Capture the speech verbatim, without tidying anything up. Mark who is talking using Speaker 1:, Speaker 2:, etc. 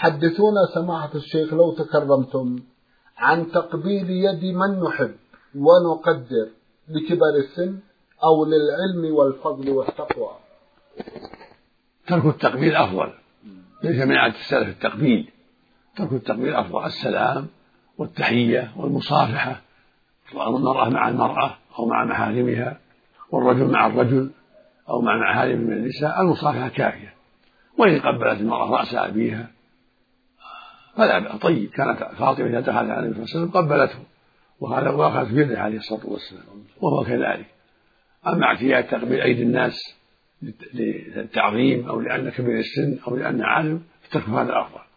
Speaker 1: حدثونا سماحة الشيخ لو تكرمتم عن تقبيل يد من نحب ونقدر لكبار السن أو للعلم والفضل والتقوى.
Speaker 2: ترك التقبيل أفضل، ليس من عادة السلف التقبيل، ترك التقبيل أفضل. السلام والتحية والمصافحة، المرأة مع المرأة أو مع محارمها، والرجل مع الرجل أو مع محارم من النساء، المصافحة كافية. وإن قبلت المرأة رأس أبيها فلا بأس، طيب. كانت فاطمة إذا دخلت على النبي صلى الله عليه وسلم قبلته وهذا واخذ بيده عليه الصلاة والسلام، وهو كذلك. أما اعتياد تقبيل أيدي الناس للتعظيم أو لأن كبير السن أو لأن عالم فترك هذا أفضل.